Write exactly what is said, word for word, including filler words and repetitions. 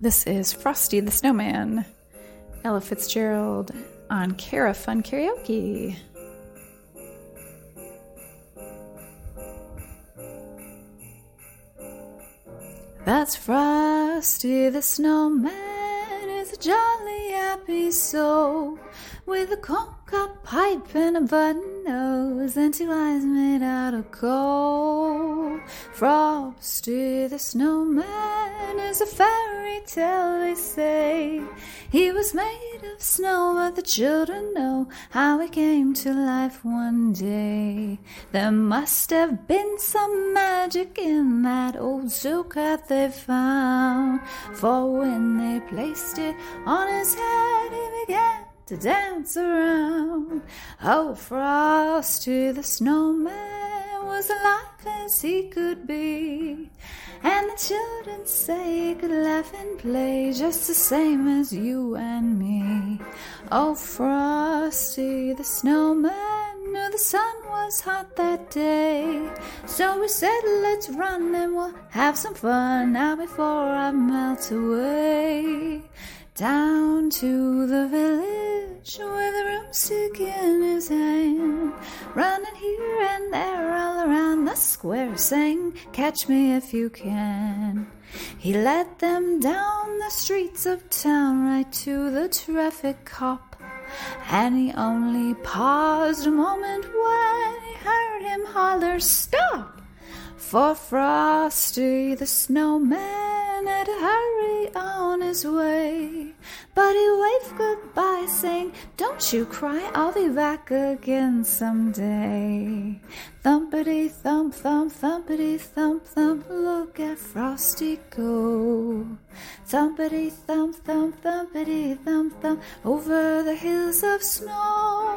This is Frosty the Snowman, Ella Fitzgerald on Cara Fun Karaoke. That's Frosty the Snowman, is a jolly happy soul, with a corncob pipe and a button nose and two eyes made out of gold. Frosty the Snowman is a fairy tale, they say. He was made of snow, but the children know how he came to life one day. There must have been some magic in that old silk hat they found, for when they placed it on his head, he began to dance around. Oh, Frosty the Snowman was alive as he could be, and the children say he could laugh and play just the same as you and me. Oh, Frosty the Snowman knew the sun was hot that day, so we said let's run and we'll have some fun now before I melt away. Down to the village with a broomstick in his hand, running here and there all around the square, saying, "Catch me if you can." He led them down the streets of town right to the traffic cop, and he only paused a moment when he heard him holler, "Stop!" For Frosty the Snowman had to hurry on his way, but he waved goodbye, saying, "Don't you cry, I'll be back again someday." Thumpity thump thump, thumpity thump thump, look at Frosty go. Thumpity thump thump, thumpity thump thump, over the hills of snow.